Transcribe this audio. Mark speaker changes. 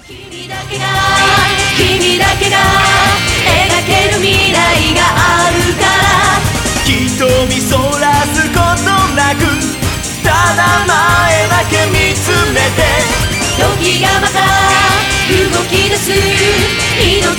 Speaker 1: 君だけが君だけが描ける未来があるから
Speaker 2: 瞳そらすことなくただ前だけ見つめて
Speaker 1: 時がまた動き出す命